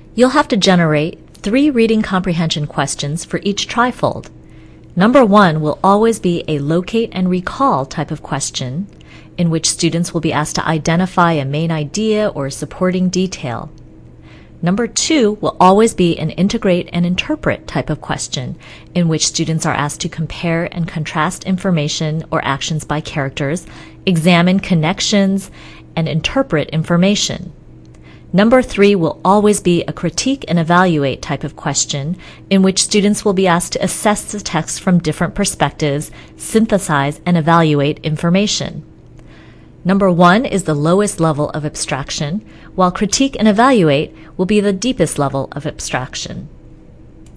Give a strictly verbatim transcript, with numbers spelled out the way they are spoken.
You'll have to generate three reading comprehension questions for each trifold. Number one will always be a locate and recall type of question, in which students will be asked to identify a main idea or supporting detail. Number two will always be an integrate and interpret type of question, in which students are asked to compare and contrast information or actions by characters, examine connections, and interpret information. Number three will always be a critique and evaluate type of question, in which students will be asked to assess the text from different perspectives, synthesize and evaluate information. Number one is the lowest level of abstraction, while critique and evaluate will be the deepest level of abstraction.